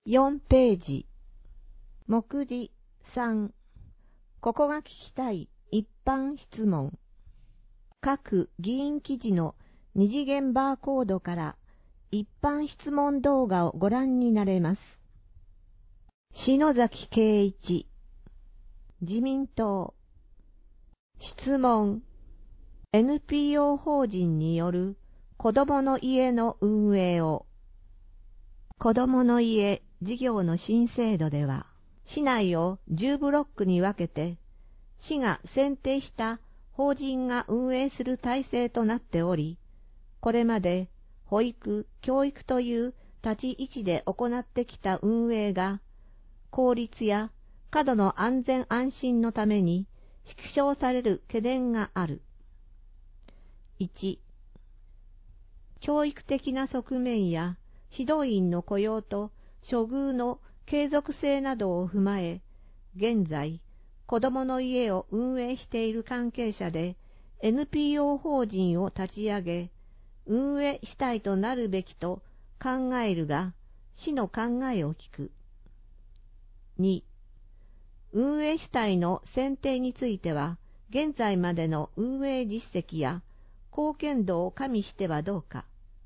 4ページ。目次3。ここが聞きたい一般質問。各議員記事の二次元バーコードから一般質問動画をご覧になれます。篠崎圭一、自民党。質問。NPO 法人による子どもの家の運営を。子どもの家事業の新制度では、市内を10ブロックに分けて、市が選定した法人が運営する体制となっており、これまで保育・教育という立ち位置で行ってきた運営が、効率や過度の安全安心のために縮小される懸念がある。1、教育的な側面や指導員の雇用と処遇の継続性などを踏まえ、現在、子どもの家を運営している関係者で NPO 法人を立ち上げ、運営主体となるべきと考えるが、市の考えを聞く。2、運営主体の選定については、現在までの運営実績や貢献度を加味してはどうか。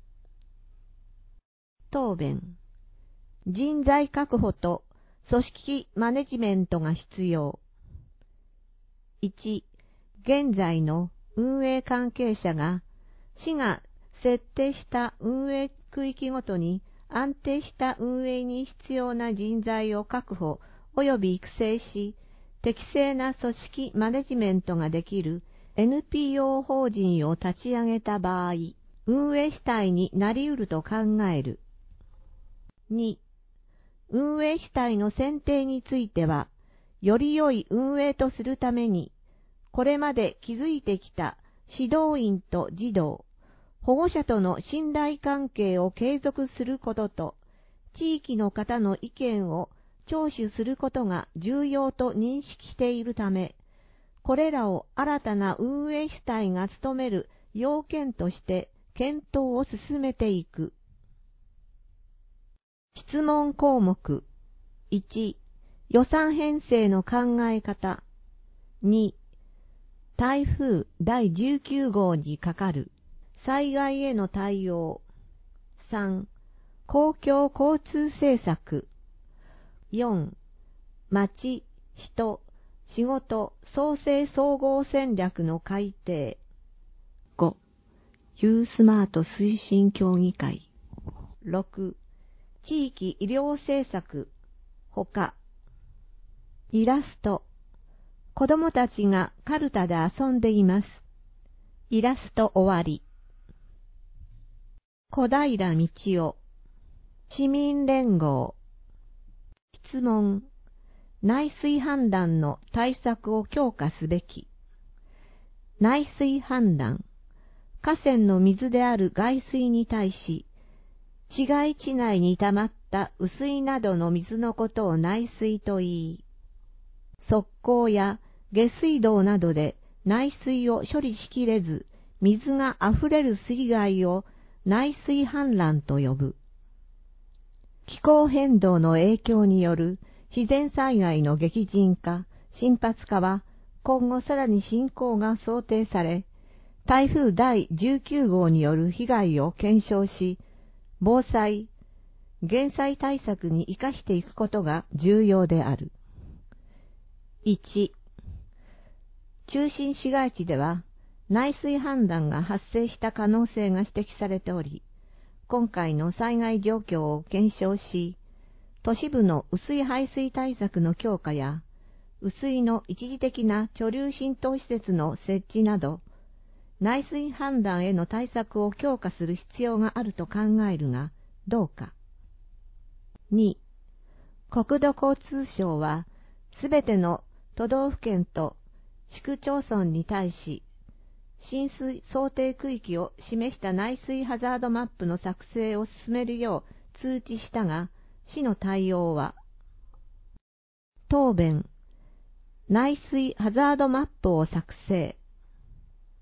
答弁。人材確保と組織マネジメントが必要。1、現在の運営関係者が市が設定した運営区域ごとに安定した運営に必要な人材を確保及び育成し、適正な組織マネジメントができる NPO 法人を立ち上げた場合、運営主体になり得ると考える。2、運営主体の選定については、より良い運営とするために、これまで築いてきた指導員と児童、保護者との信頼関係を継続することと、地域の方の意見を聴取することが重要と認識しているため、これらを新たな運営主体が務める要件として検討を進めていく。質問項目。1、予算編成の考え方。2、台風第19号にかかる災害への対応。3、公共交通政策。4、町、人、仕事、創生総合戦略の改定。5、ユースマート推進協議会。6、地域医療政策。ほか。イラスト。子供たちがカルタで遊んでいます。イラスト終わり。小平道夫。市民連合。質問。内水氾濫の対策を強化すべき。内水氾濫。河川の水である外水に対し、市街地内に溜まった雨水などの水のことを内水と言い、側溝や下水道などで内水を処理しきれず、水があふれる水害を内水氾濫と呼ぶ。気候変動の影響による自然災害の激甚化、頻発化は今後さらに進行が想定され、台風第19号による被害を検証し、防災・減災対策に生かしていくことが重要である。1、中心市街地では内水氾濫が発生した可能性が指摘されており、今回の災害状況を検証し、都市部の雨水排水対策の強化や、雨水の一時的な貯留浸透施設の設置など、内水氾濫への対策を強化する必要があると考えるが、どうか。2、国土交通省は、すべての都道府県と市区町村に対し、浸水想定区域を示した内水ハザードマップの作成を進めるよう通知したが、市の対応は。答弁。内水ハザードマップを作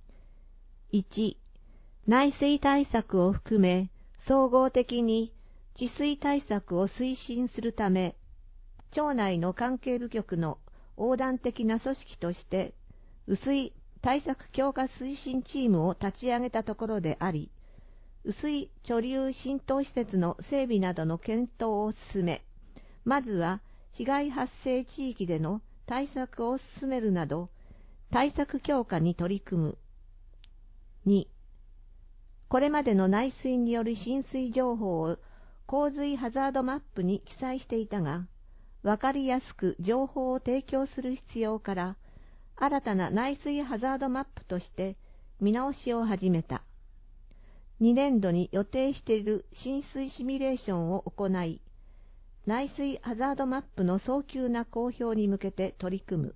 成。1、内水対策を含め、総合的に治水対策を推進するため、町内の関係部局の横断的な組織として、雨水対策強化推進チームを立ち上げたところであり、雨水貯留浸透施設の整備などの検討を進め、まずは被害発生地域での対策を進めるなど、対策強化に取り組む。2、これまでの内水による浸水情報を洪水ハザードマップに記載していたが、わかりやすく情報を提供する必要から、新たな内水ハザードマップとして見直しを始めた。2年度に予定している浸水シミュレーションを行い、内水ハザードマップの早急な公表に向けて取り組む。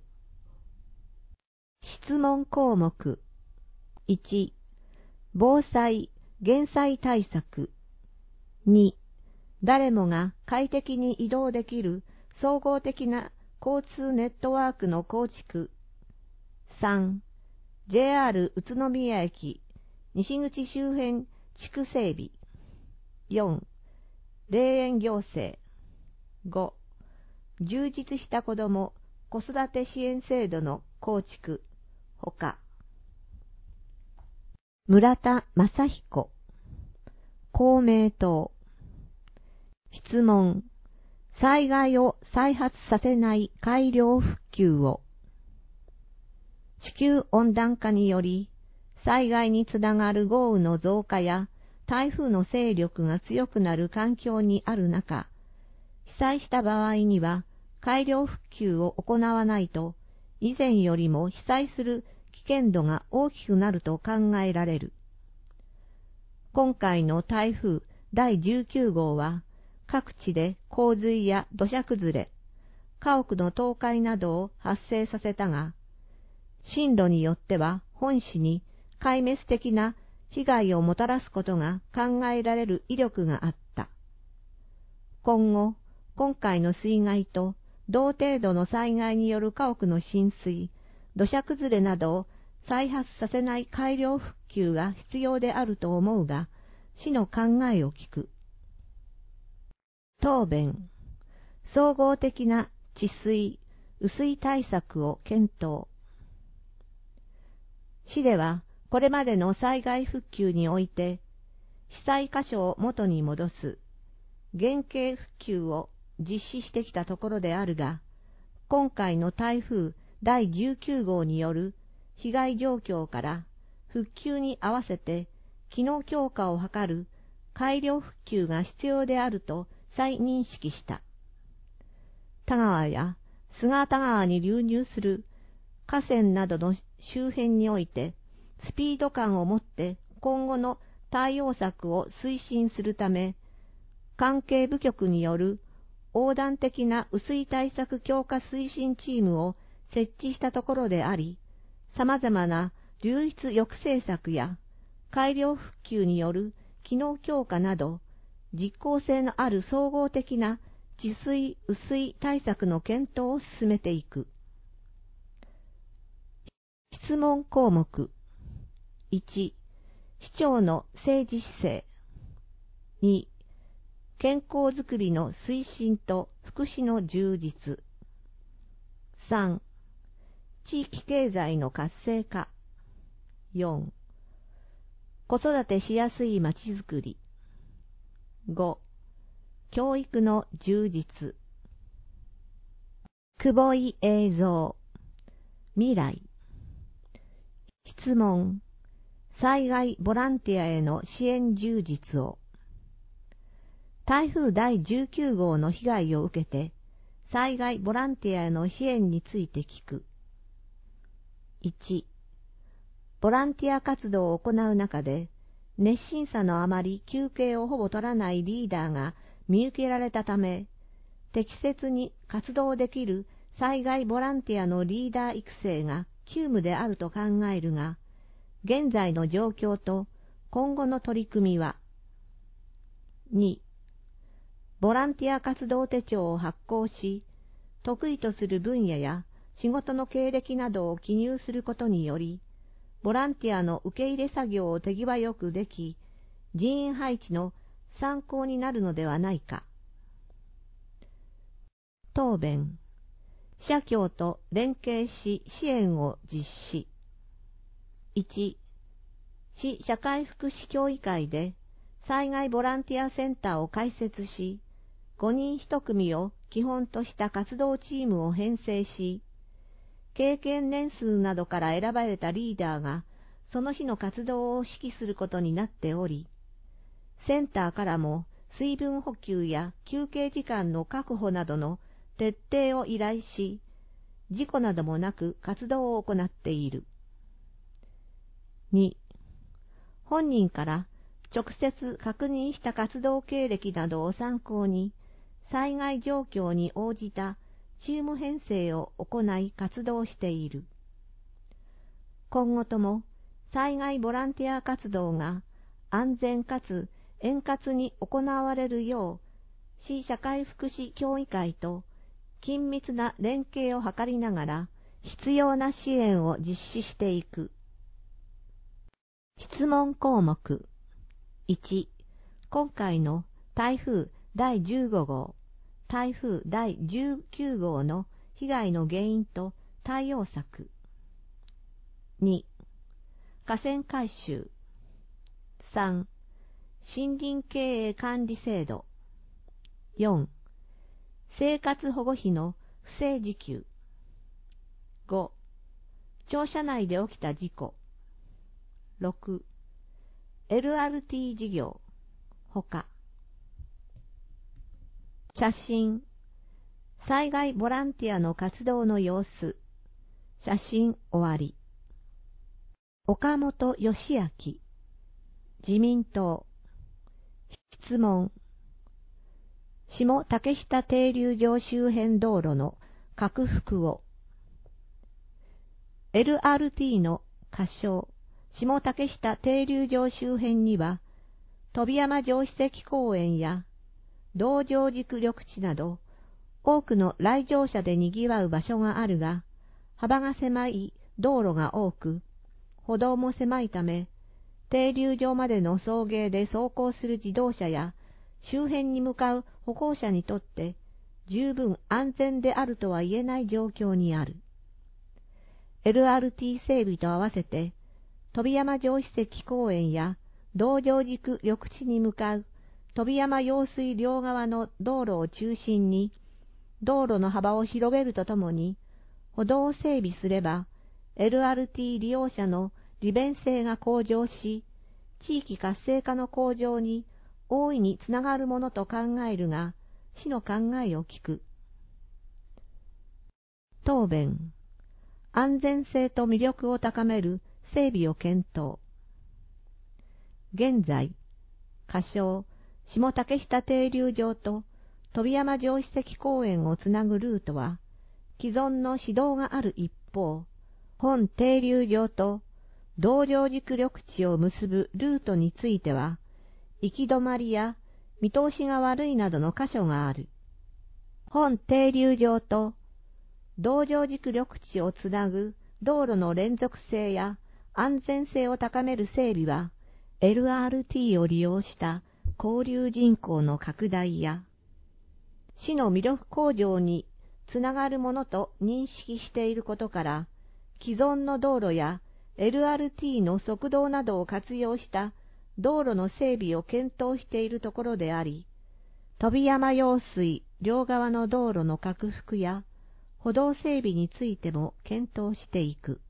質問項目 1、防災・減災対策。2、誰もが快適に移動できる総合的な交通ネットワークの構築。3、JR 宇都宮駅西口周辺地区整備。4、霊園行政。5、充実した子ども・子育て支援制度の構築。ほか。村田正彦、公明党。質問。災害を再発させない改良復旧を。地球温暖化により、災害につながる豪雨の増加や台風の勢力が強くなる環境にある中、被災した場合には改良復旧を行わないと、以前よりも被災する危険度が大きくなると考えられる。今回の台風第19号は、各地で洪水や土砂崩れ、家屋の倒壊などを発生させたが、進路によっては本市に壊滅的な被害をもたらすことが考えられる威力があった。今後、今回の水害と同程度の災害による家屋の浸水、土砂崩れなどを再発させない改良復旧が必要であると思うが、市の考えを聞く。答弁。総合的な治水・雨水対策を検討。市ではこれまでの災害復旧において、被災箇所を元に戻す原形復旧を実施してきたところであるが、今回の台風第19号による被害状況から復旧に合わせて機能強化を図る改良復旧が必要であると再認識した。田川や菅田川に流入する河川などの周辺において、スピード感を持って今後の対応策を推進するため、関係部局による横断的な雨水対策強化推進チームを設置したところであり、様々な流出抑制策や改良復旧による機能強化など、実効性のある総合的な治水・雨水対策の検討を進めていく。質問項目 1、市長の政治姿勢。2、健康づくりの推進と福祉の充実。3、地域経済の活性化。4、子育てしやすいまちづくり。5、教育の充実。久保井映像。未来。質問。災害ボランティアへの支援充実を。台風第19号の被害を受けて、災害ボランティアへの支援について聞く。1、ボランティア活動を行う中で、熱心さのあまり休憩をほぼ取らないリーダーが見受けられたため、適切に活動できる災害ボランティアのリーダー育成が急務であると考えるが、現在の状況と今後の取り組みは。2、ボランティア活動手帳を発行し、得意とする分野や仕事の経歴などを記入することにより、ボランティアの受け入れ作業を手際よくでき、人員配置の参考になるのではないか。答弁。社協と連携し支援を実施。1、市社会福祉協議会で災害ボランティアセンターを開設し、5人1組を基本とした活動チームを編成し、経験年数などから選ばれたリーダーがその日の活動を指揮することになっており、センターからも水分補給や休憩時間の確保などの徹底を依頼し、事故などもなく活動を行っている。2、本人から直接確認した活動経歴などを参考に、災害状況に応じたチーム編成を行い活動している。今後とも災害ボランティア活動が安全かつ円滑に行われるよう、市社会福祉協議会と緊密な連携を図りながら必要な支援を実施していく。質問項目。1、今回の台風第15号、台風第19号の被害の原因と対応策。2、河川改修。3、森林経営管理制度。4、生活保護費の不正受給。5、庁舎内で起きた事故。6、LRT 事業。ほか。写真。災害ボランティアの活動の様子。写真終わり。岡本義明。自民党。質問。下竹下停留場周辺道路の拡幅を。LRT の仮称、下竹下停留場周辺には、飛山城史跡公園や道場軸緑地など、多くの来場者で賑わう場所があるが、幅が狭い道路が多く、歩道も狭いため、停留場までの送迎で走行する自動車や、周辺に向かう歩行者にとって十分安全であるとは言えない状況にある。LRT 整備と合わせて、飛山城史跡公園や道場軸緑地に向かう飛山用水両側の道路を中心に、道路の幅を広げるとともに、歩道を整備すれば、LRT 利用者の利便性が向上し、地域活性化の向上に大いにつながるものと考えるが、市の考えを聞く。答弁。安全性と魅力を高める整備を検討。現在、仮称、下竹下停留場と飛山城史跡公園をつなぐルートは、既存の市道がある一方、本停留場と道場軸緑地を結ぶルートについては、行き止まりや見通しが悪いなどの箇所がある。本停留場と道場軸緑地をつなぐ道路の連続性や安全性を高める整備は、LRT を利用した交流人口の拡大や、市の魅力向上につながるものと認識していることから、既存の道路や LRT の側道などを活用した道路の整備を検討しているところであり、飛山用水両側の道路の拡幅や歩道整備についても検討していく。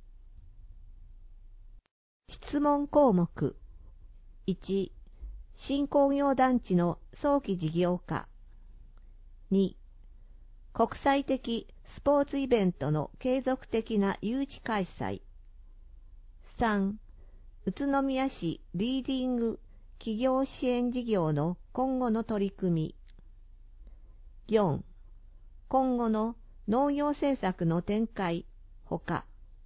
質問項目。1、新工業団地の早期事業化。2、国際的スポーツイベントの継続的な誘致開催。3、宇都宮市リーディング企業支援事業の今後の取り組み。4、今後の農業政策の展開、ほか。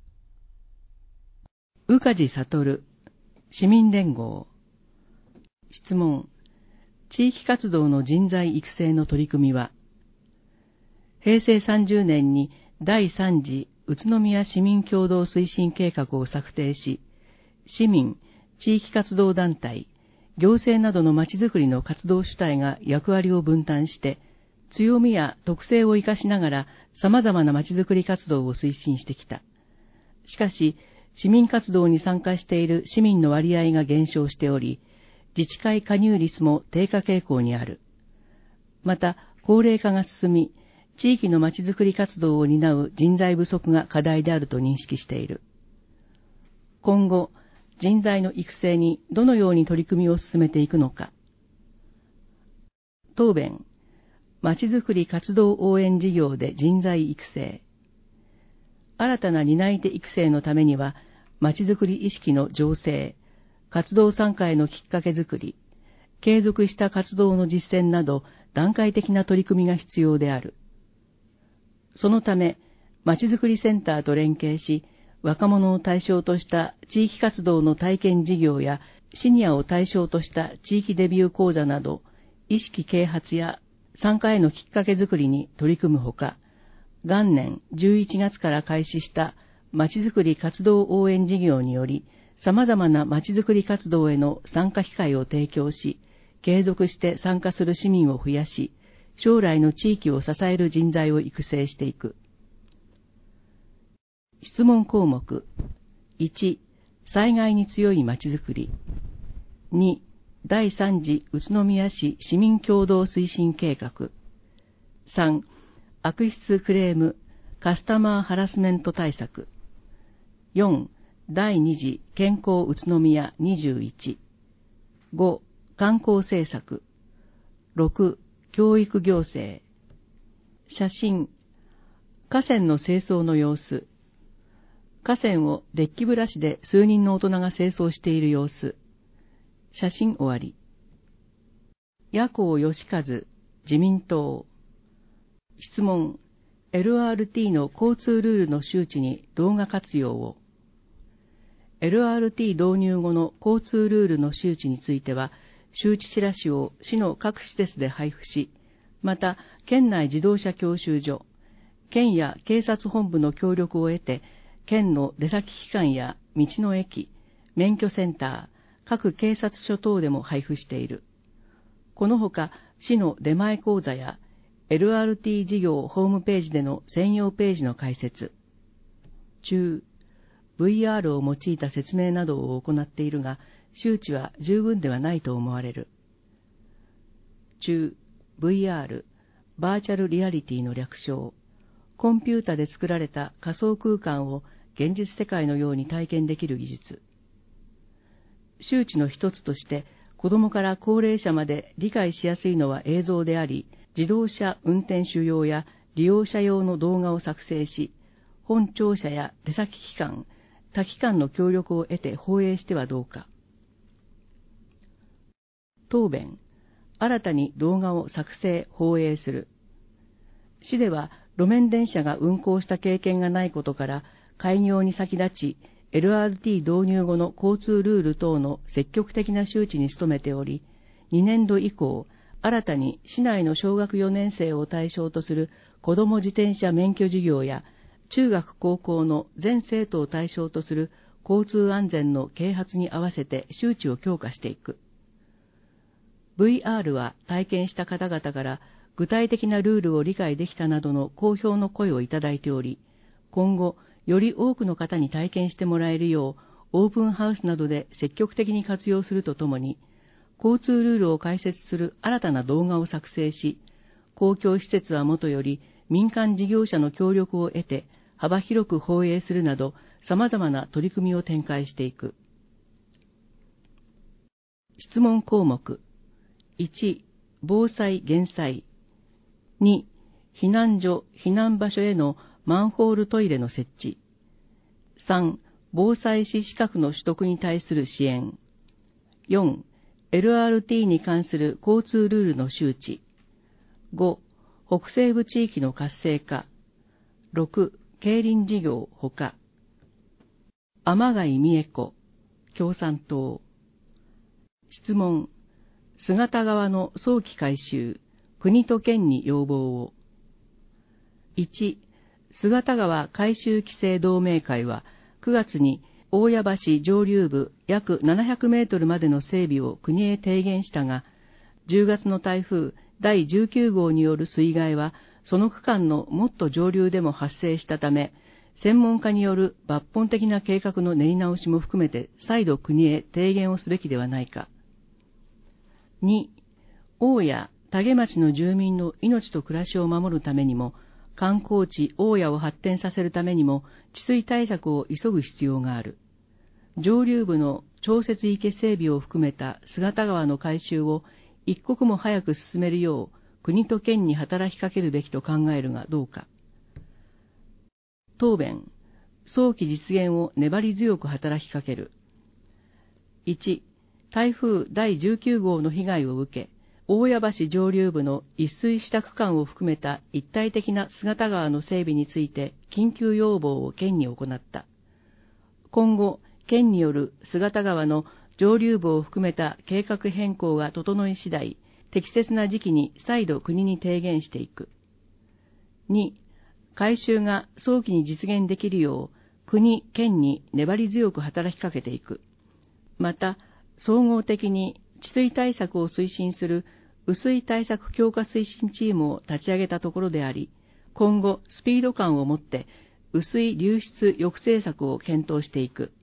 宇梶悟、市民連合。質問。地域活動の人材育成の取り組みは、平成30年に第3次宇都宮市民協同推進計画を策定し、市民、地域活動団体、 行政などのまちづくりの活動主体が役割を分担して、強みや特性を生かしながら様々なまちづくり活動を推進してきた。しかし、市民活動に参加している市民の割合が減少しており、自治会加入率も低下傾向にある。また、高齢化が進み、地域のまちづくり活動を担う人材不足が課題であると認識している。今後、人材の育成にどのように取り組みを進めていくのか。答弁、まちづくり活動応援事業で人材育成。新たな担い手育成のためには、まちづくり意識の醸成、活動参加へのきっかけづくり、継続した活動の実践など段階的な取り組みが必要である。そのため、まちづくりセンターと連携し、若者を対象とした地域活動の体験事業やシニアを対象とした地域デビュー講座など、意識啓発や参加へのきっかけづくりに取り組むほか、元年11月から開始したまちづくり活動応援事業により、様々なまちづくり活動への参加機会を提供し、継続して参加する市民を増やし、将来の地域を支える人材を育成していく。質問項目。1、災害に強いまちづくり。2、第3次宇都宮市市民共同推進計画。3、悪質クレーム、カスタマーハラスメント対策。4、第2次健康宇都宮21。5、観光政策。6、教育行政。写真。河川の清掃の様子。河川をデッキブラシで数人の大人が清掃している様子。写真終わり。野党義和、自民党。質問。LRT の交通ルールの周知に動画活用を。LRT 導入後の交通ルールの周知については、周知チラシを市の各施設で配布し、また、県内自動車教習所、県や警察本部の協力を得て、県の出先機関や道の駅、免許センター、各警察署等でも配布している。このほか、市の出前講座や LRT 事業ホームページでの専用ページの開設。中、VR を用いた説明などを行っているが、周知は十分ではないと思われる。中、VR、バーチャルリアリティの略称。コンピュータで作られた仮想空間を現実世界のように体験できる技術。周知の一つとして、子どもから高齢者まで理解しやすいのは映像であり、自動車運転手用や利用者用の動画を作成し、本庁舎や出先機関、他機関の協力を得て放映してはどうか。答弁。新たに動画を作成・放映する。市では路面電車が運行した経験がないことから、開業に先立ち、LRT 導入後の交通ルール等の積極的な周知に努めており、2年度以降、新たに市内の小学4年生を対象とする子ども自転車免許事業や、中学高校の全生徒を対象とする交通安全の啓発に合わせて周知を強化していく。VR は体験した方々から具体的なルールを理解できたなどの好評の声をいただいており、今後より多くの方に体験してもらえるようオープンハウスなどで積極的に活用するとともに、交通ルールを解説する新たな動画を作成し、公共施設はもとより民間事業者の協力を得て幅広く放映するなど様々な取り組みを展開していく。質問項目。1、防災減災。2、避難所・避難場所へのマンホールトイレの設置。3、防災士資格の取得に対する支援。4、LRT に関する交通ルールの周知。5、北西部地域の活性化。6、競輪事業ほか。天貝美恵子、共産党。質問。姿川の早期改修、国と県に要望を。1、姿川改修規制同盟会は9月に大谷橋上流部約700メートルまでの整備を国へ提言したが、10月の台風第19号による水害は、その区間のもっと上流でも発生したため、専門家による抜本的な計画の練り直しも含めて再度国へ提言をすべきではないか。2、大谷、多毛町の住民の命と暮らしを守るためにも、観光地大谷を発展させるためにも、治水対策を急ぐ必要がある。上流部の調節池整備を含めた姿川の改修を一刻も早く進めるよう、国と県に働きかけるべきと考えるがどうか。答弁、早期実現を粘り強く働きかける。1、台風第19号の被害を受け、大谷橋上流部の一水した区間を含めた一体的な姿川の整備について緊急要望を県に行った。今後、県による姿川の上流部を含めた計画変更が整い次第、適切な時期に再度国に提言していく。2、改修が早期に実現できるよう、国、県に粘り強く働きかけていく。また、総合的に治水対策を推進する雨水対策強化推進チームを立ち上げたところであり、今後スピード感を持って雨水流出抑制策を検討していく。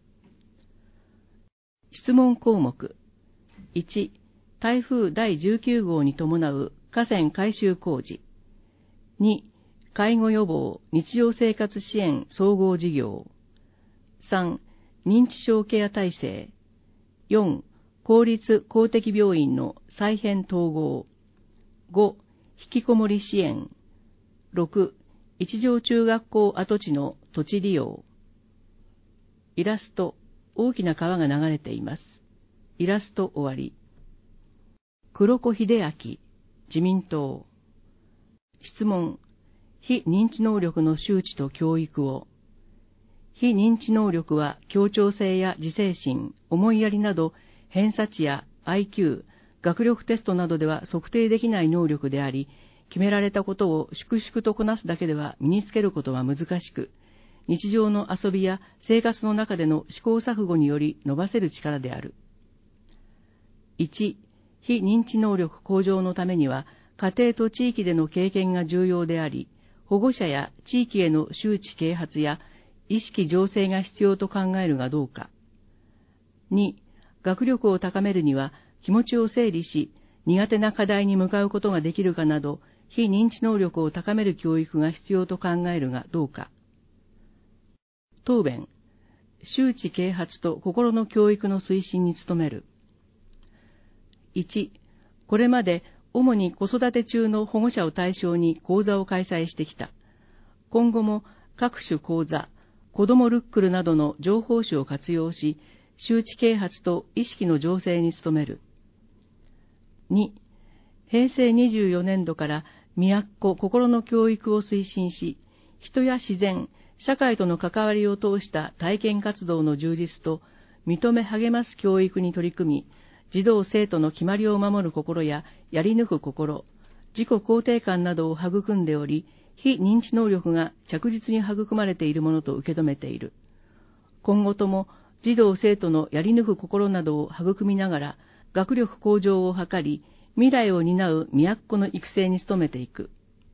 質問項目。1、台風第19号に伴う河川改修工事。2、介護予防日常生活支援総合事業。3、認知症ケア体制。4、公立公的病院の再編統合。5、引きこもり支援。6、一条中学校跡地の土地利用。イラスト、大きな川が流れています。イラスト終わり。黒子秀明、自民党。質問、非認知能力の周知と教育を。非認知能力は協調性や自制心、思いやりなど偏差値や IQ、学力テストなどでは測定できない能力であり、決められたことを粛々とこなすだけでは身につけることは難しく、日常の遊びや生活の中での試行錯誤により伸ばせる力である。1、非認知能力向上のためには、家庭と地域での経験が重要であり、保護者や地域への周知啓発や意識醸成が必要と考えるがどうか。2、学力を高めるには気持ちを整理し、苦手な課題に向かうことができるかなど、非認知能力を高める教育が必要と考えるがどうか。答弁、周知啓発と心の教育の推進に努める。1、これまで主に子育て中の保護者を対象に講座を開催してきた。今後も各種講座、子どもルックルなどの情報誌を活用し、周知啓発と意識の醸成に努める。2、平成24年度から都心の教育を推進し、人や自然、社会との関わりを通した体験活動の充実と認め励ます教育に取り組み、児童生徒の決まりを守る心ややり抜く心、自己肯定感などを育んでおり、非認知能力が着実に育まれているものと受け止めている。今後とも児童生徒のやり抜く心などを育みながら、学力向上を図り、未来を担う都の育成に努めていく。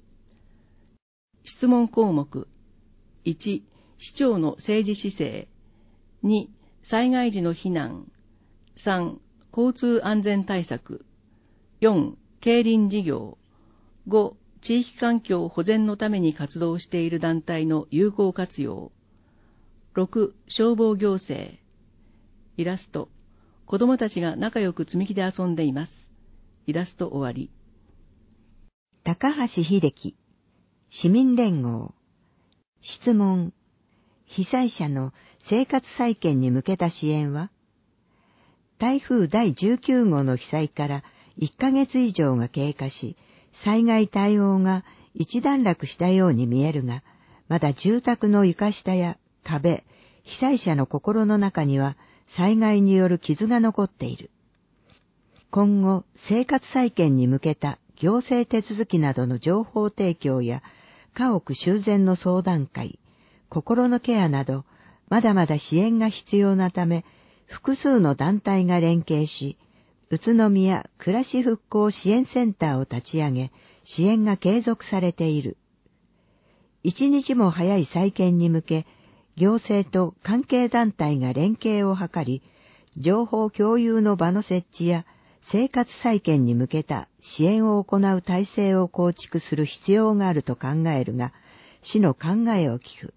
質問項目。1、市長の政治姿勢。2、災害時の避難。3、交通安全対策。4、競輪事業。5、地域環境保全のために活動している団体の有効活用。6、消防行政。イラスト。子どもたちが仲良く積み木で遊んでいます。イラスト終わり。 高橋秀樹、市民連合。質問、被災者の生活再建に向けた支援は？台風第19号の被災から1ヶ月以上が経過し、災害対応が一段落したように見えるが、まだ住宅の床下や壁、被災者の心の中には災害による傷が残っている。今後、生活再建に向けた行政手続きなどの情報提供や家屋修繕の相談会、心のケアなど、 まだまだ支援が必要なため、複数の団体が連携し、宇都宮暮らし復興支援センターを立ち上げ、支援が継続されている。一日も早い再建に向け、行政と関係団体が連携を図り、情報共有の場の設置や生活再建に向けた支援を行う体制を構築する必要があると考えるが、市の考えを聞く。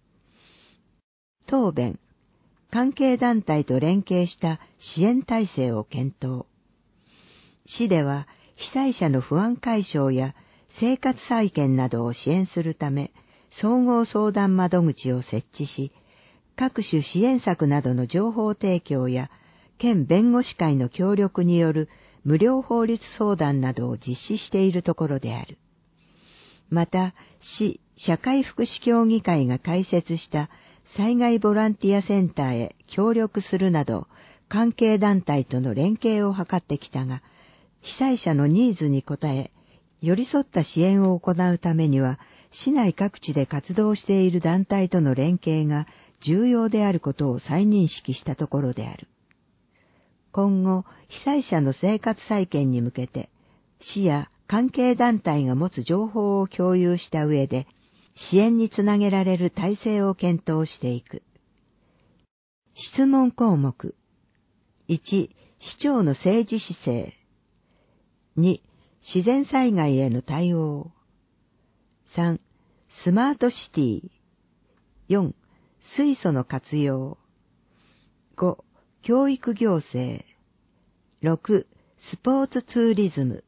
答弁、関係団体と連携した支援体制を検討。市では被災者の不安解消や生活再建などを支援するため、総合相談窓口を設置し、各種支援策などの情報提供や、県弁護士会の協力による無料法律相談などを実施しているところである。また、市社会福祉協議会が開設した災害ボランティアセンターへ協力するなど、関係団体との連携を図ってきたが、被災者のニーズに応え、寄り添った支援を行うためには、市内各地で活動している団体との連携が重要であることを再認識したところである。今後、被災者の生活再建に向けて、市や関係団体が持つ情報を共有した上で、支援につなげられる体制を検討していく。質問項目。1、市長の政治姿勢。2、自然災害への対応。3、スマートシティ。4、水素の活用。5、教育行政。6、スポーツツーリズム。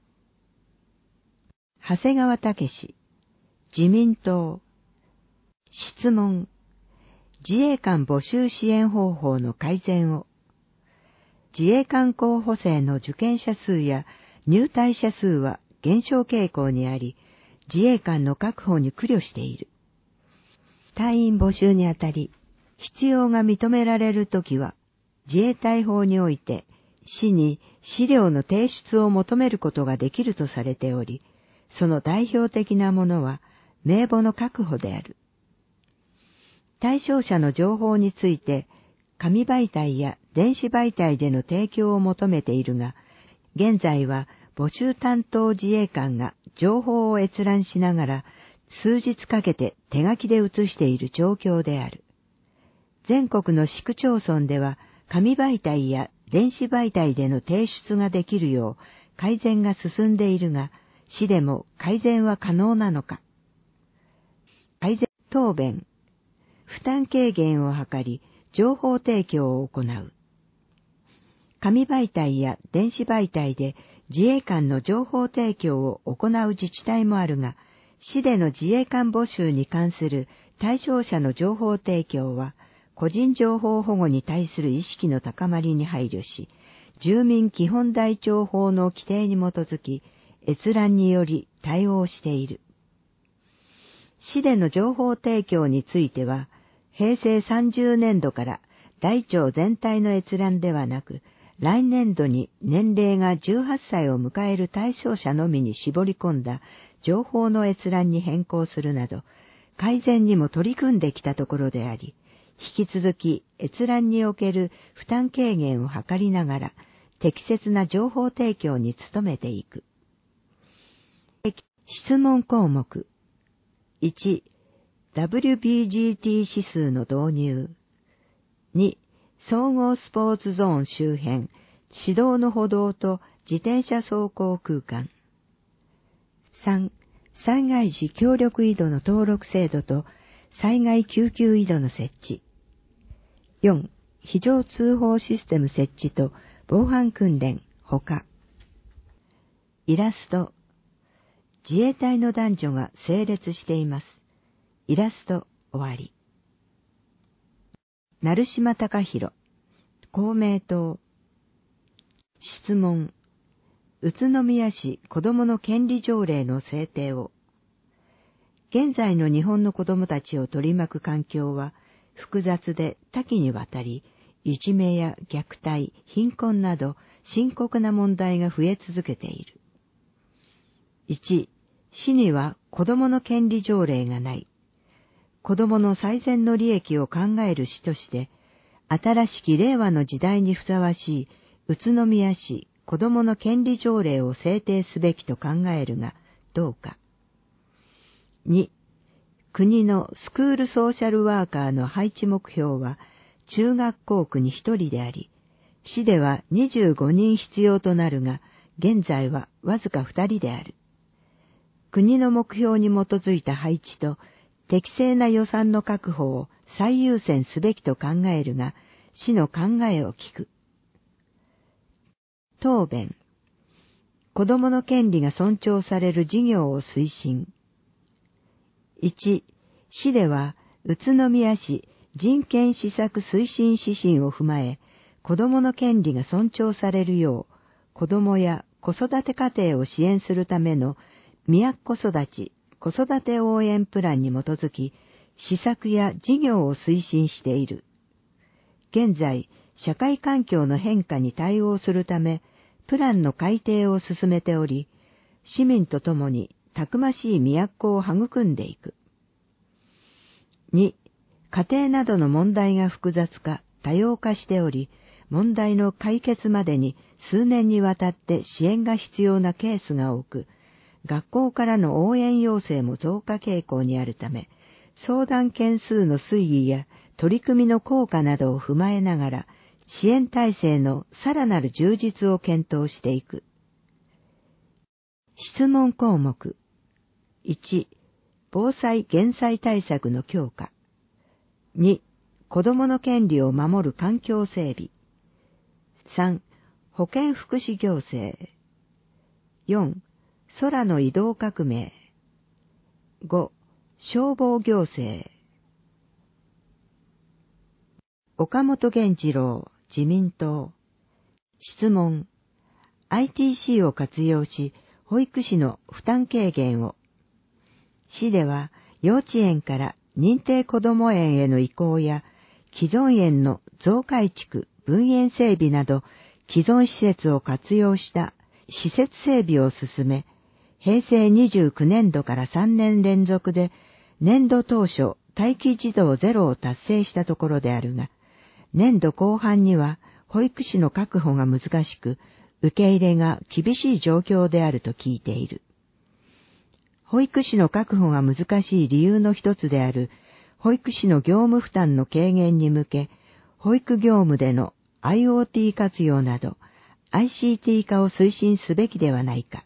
長谷川武史、自民党。質問。自衛官募集支援方法の改善を。自衛官候補生の受験者数や入隊者数は減少傾向にあり、自衛官の確保に苦慮している。隊員募集にあたり、必要が認められるときは、自衛隊法において、市に資料の提出を求めることができるとされており、その代表的なものは名簿の確保である。対象者の情報について、紙媒体や電子媒体での提供を求めているが、現在は募集担当自衛官が情報を閲覧しながら、数日かけて手書きで写している状況である。全国の市区町村では、紙媒体や電子媒体での提出ができるよう改善が進んでいるが、市でも改善は可能なのか。改善答弁。負担軽減を図り、情報提供を行う。紙媒体や電子媒体で自衛官の情報提供を行う自治体もあるが、市での自衛官募集に関する対象者の情報提供は、個人情報保護に対する意識の高まりに配慮し、住民基本台帳法の規定に基づき、閲覧により対応している。市での情報提供については、平成30年度から台帳全体の閲覧ではなく、来年度に年齢が18歳を迎える対象者のみに絞り込んだ情報の閲覧に変更するなど、改善にも取り組んできたところであり、引き続き閲覧における負担軽減を図りながら、適切な情報提供に努めていく。質問項目。1、WBGT 指数の導入。2、総合スポーツゾーン周辺、市道の歩道と自転車走行空間。3、災害時協力井戸の登録制度と災害救急井戸の設置。4、非常通報システム設置と防犯訓練、ほか。イラスト。自衛隊の男女が整列しています。イラスト終わり。成島隆弘、公明党。質問。宇都宮市子どもの権利条例の制定を。現在の日本の子どもたちを取り巻く環境は複雑で多岐にわたり、いじめや虐待、貧困など深刻な問題が増え続けている。1、市には子どもの権利条例がない。 子供の最善の利益を考える市として、新しき令和の時代にふさわしい宇都宮市子供の権利条例を制定すべきと考えるがどうか。2、国のスクールソーシャルワーカーの配置目標は中学校区に1人であり、市では25人必要となるが、現在はわずか2人である。国の目標に基づいた配置と適正な予算の確保を最優先すべきと考えるが、市の考えを聞く。答弁。子供の権利が尊重される事業を推進。1、市では宇都宮市人権施策推進指針を踏まえ、子供の権利が尊重されるよう、子供や子育て家庭を支援するための宮子育ち子育て応援プランに基づき、施策や事業を推進している。現在、社会環境の変化に対応するため、プランの改定を進めており、市民と共にたくましい都を育んでいく。2、家庭などの問題が複雑化、多様化しており、問題の解決までに数年にわたって支援が必要なケースが多く、学校からの応援要請も増加傾向にあるため、相談件数の推移や取り組みの効果などを踏まえながら、支援体制のさらなる充実を検討していく。質問項目。1、防災減災対策の強化。2、子どもの権利を守る環境整備。3、保健福祉行政。4、空の移動革命。5、消防行政。岡本源次郎、自民党。質問。ITC を活用し、保育士の負担軽減を。市では、幼稚園から認定こども園への移行や、既存園の増改築、分園整備など、既存施設を活用した施設整備を進め、平成29年度から3年連続で、年度当初待機児童ゼロを達成したところであるが、年度後半には保育士の確保が難しく、受け入れが厳しい状況であると聞いている。保育士の確保が難しい理由の一つである、保育士の業務負担の軽減に向け、保育業務での IoT 活用など ICT 化を推進すべきではないか。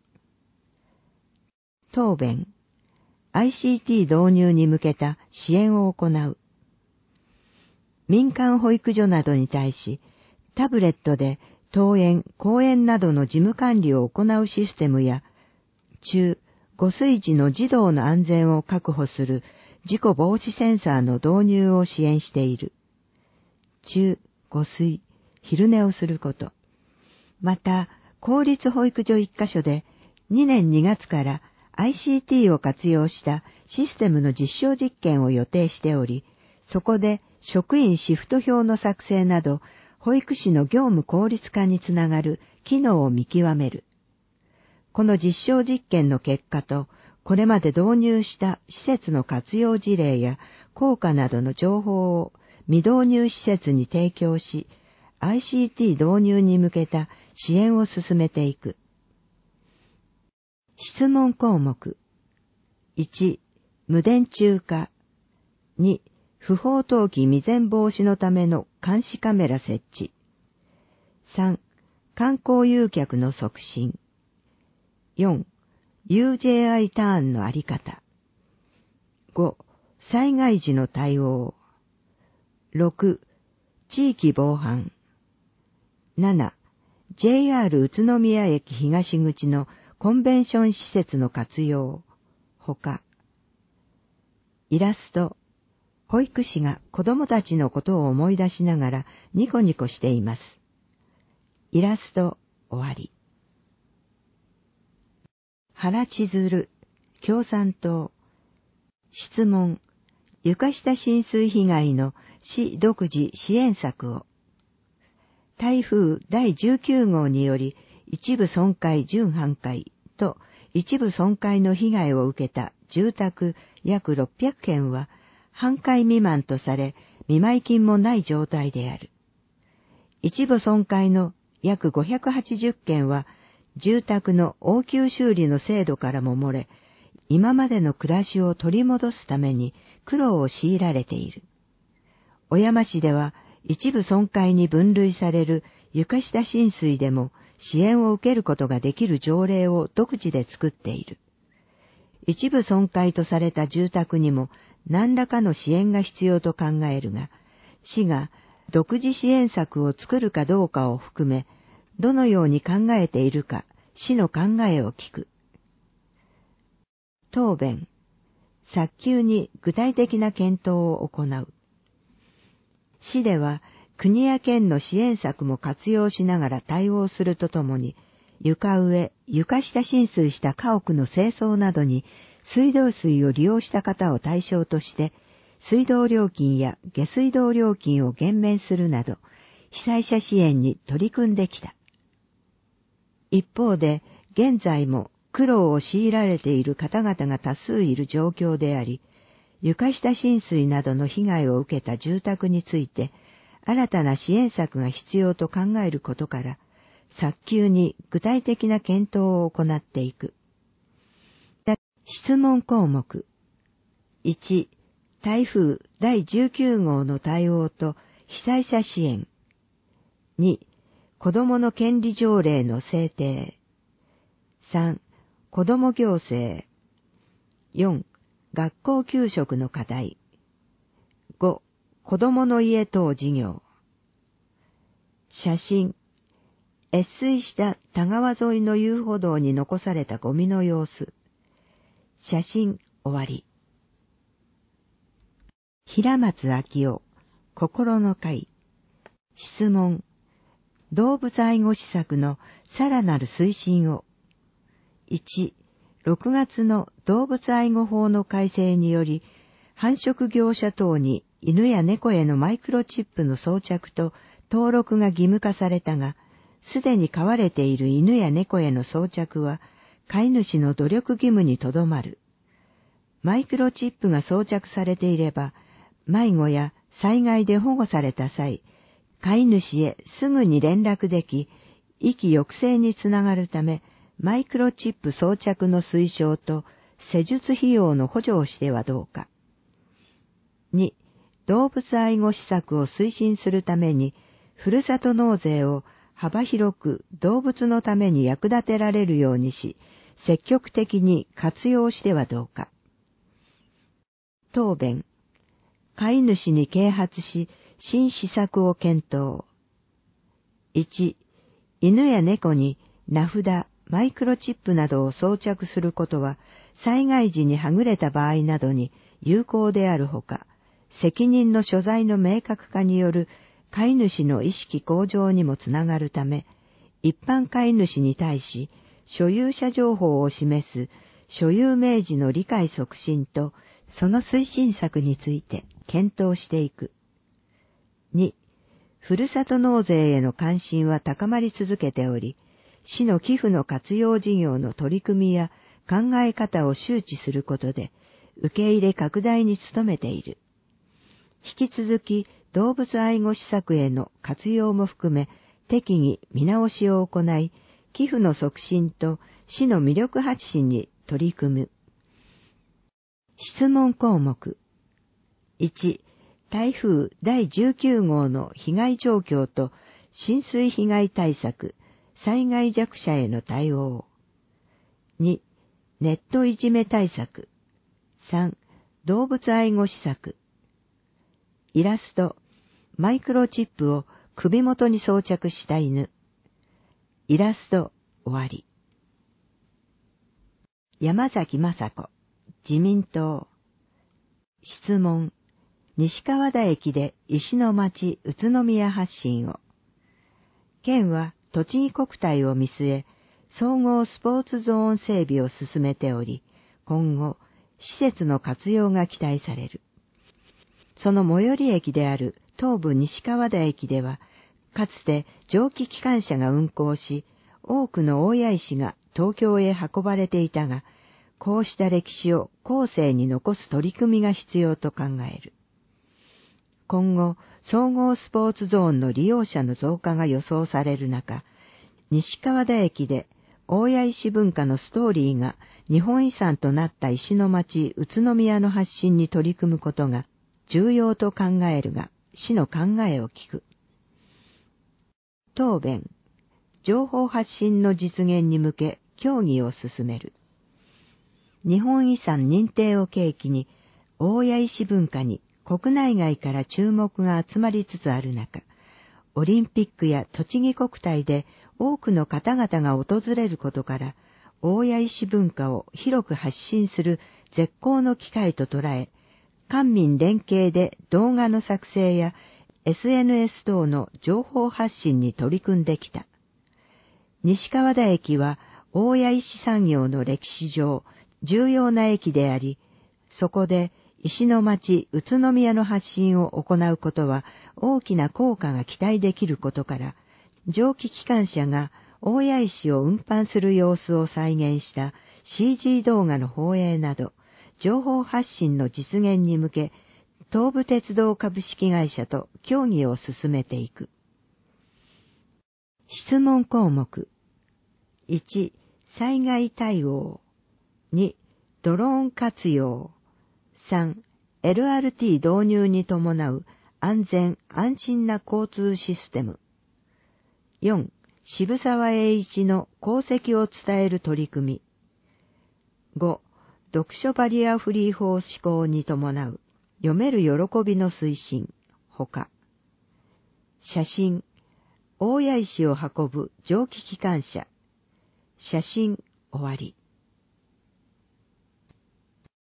答弁。ICT 導入に向けた支援を行う。民間保育所などに対し、タブレットで登園、降園などの事務管理を行うシステムや、中、5歳児の児童の安全を確保する事故防止センサーの導入を支援している。中、5歳、昼寝をすること。また、公立保育所1カ所で2年2月から ICT を活用したシステムの実証実験を予定しており、そこで職員シフト表の作成など、保育士の業務効率化につながる機能を見極める。この実証実験の結果と、これまで導入した施設の活用事例や効果などの情報を未導入施設に提供し、ICT 導入に向けた支援を進めていく。質問項目。1、無電柱化。2、不法投棄未然防止のための監視カメラ設置。3、観光誘客の促進。4、UJI ターンのあり方。5、災害時の対応。6、地域防犯。7、JR 宇都宮駅東口のコンベンション施設の活用。ほか。イラスト。保育士が子供たちのことを思い出しながらニコニコしています。イラスト終わり。原千鶴、共産党。質問。床下浸水被害の市独自支援策を。台風第19号により一部損壊準半壊と一部損壊の被害を受けた住宅約600軒は半壊未満とされ、見舞金もない状態である。一部損壊の約580件は、住宅の応急修理の制度からも漏れ、今までの暮らしを取り戻すために苦労を強いられている。小山市では一部損壊に分類される床下浸水でも支援を受けることができる条例を独自で作っている。一部損壊とされた住宅にも何らかの支援が必要と考えるが、市が独自支援策を作るかどうかを含め、どのように考えているか、市の考えを聞く。答弁。早急に具体的な検討を行う。市では国や県の支援策も活用しながら対応するとともに、床上、床下浸水した家屋の清掃などに水道水を利用した方を対象として、水道料金や下水道料金を減免するなど、被災者支援に取り組んできた。一方で、現在も苦労を強いられている方々が多数いる状況であり、床下浸水などの被害を受けた住宅について、新たな支援策が必要と考えることから、早急に具体的な検討を行っていく。質問項目。1、台風第19号の対応と被災者支援。2、子どもの権利条例の制定。3、子ども行政。4、学校給食の課題。5、子どもの家等事業。写真。越水した田川沿いの遊歩道に残されたゴミの様子。写真終わり。平松昭夫、心の会。質問。動物愛護施策のさらなる推進を。1、6月の動物愛護法の改正により、繁殖業者等に犬や猫へのマイクロチップの装着と登録が義務化されたが、すでに飼われている犬や猫への装着は、飼い主の努力義務にとどまる。マイクロチップが装着されていれば、迷子や災害で保護された際、飼い主へすぐに連絡でき、遺棄抑制につながるため、マイクロチップ装着の推奨と施術費用の補助をしてはどうか。2、動物愛護施策を推進するために、ふるさと納税を幅広く動物のために役立てられるようにし、積極的に活用してはどうか。答弁。飼い主に啓発し、新施策を検討。1、犬や猫に名札、マイクロチップなどを装着することは、災害時にはぐれた場合などに有効であるほか、責任の所在の明確化による飼い主の意識向上にもつながるため、一般飼い主に対し、所有者情報を示す所有明示の理解促進と、その推進策について検討していく。2、ふるさと納税への関心は高まり続けており、市の寄付の活用事業の取り組みや考え方を周知することで、受け入れ拡大に努めている。引き続き動物愛護施策への活用も含め、適宜見直しを行い、寄付の促進と市の魅力発信に取り組む。質問項目。1、台風第19号の被害状況と浸水被害対策、災害弱者への対応。2、ネットいじめ対策。3、動物愛護施策。イラスト、マイクロチップを首元に装着した犬。イラスト終わり。山崎雅子、自民党。質問。西川田駅で石の町宇都宮発信を。県は栃木国体を見据え、総合スポーツゾーン整備を進めており、今後、施設の活用が期待される。その最寄り駅である東武西川田駅では、かつて蒸気機関車が運行し、多くの大谷石が東京へ運ばれていたが、 こうした歴史を後世に残す取り組みが必要と考える。今後、総合スポーツゾーンの利用者の増加が予想される中、西川田駅で大谷石文化のストーリーが日本遺産となった石の町宇都宮の発信に取り組むことが重要と考えるが、市の考えを聞く。答弁、情報発信の実現に向け協議を進める。日本遺産認定を契機に、大谷石文化に国内外から注目が集まりつつある中、オリンピックや栃木国体で多くの方々が訪れることから、大谷石文化を広く発信する絶好の機会と捉え、官民連携で動画の作成や SNS 等の情報発信に取り組んできた。西川田駅は大谷石産業の歴史上重要な駅であり、そこで石の町宇都宮の発信を行うことは大きな効果が期待できることから、蒸気機関車が大谷石を運搬する様子を再現した CG 動画の放映など、情報発信の実現に向け、東武鉄道株式会社と協議を進めていく。質問項目。1、災害対応。2、ドローン活用。3、LRT 導入に伴う安全・安心な交通システム。4、渋沢栄一の功績を伝える取り組み。5、読書バリアフリー法施行に伴う読める喜びの推進、ほか。写真、大谷石を運ぶ蒸気機関車。写真終わり。